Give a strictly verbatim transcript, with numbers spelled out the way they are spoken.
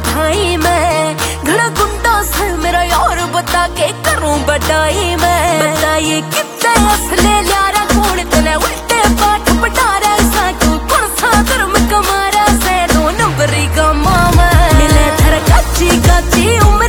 भाई मैं, घड़ा गुंडा से मेरा यार बता के करूं बटाई मैं। बताइए कितने असले लियारा कौन तने उल्टे पाठ पटारा सा तू कौन सा धर्म कमारा से दो नंबरी का मामा मिले थर काची काची उम्र